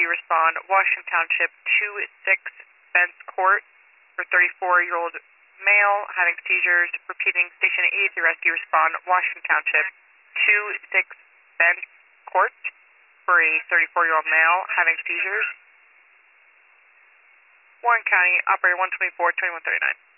rescue respond, Washington Township 2-6 Bence Court for 34-year-old male having seizures. Repeating, Station 83 rescue respond, Washington Township 2-6 Bence Court for a 34-year-old male having seizures. Warren County, operator 124-2139.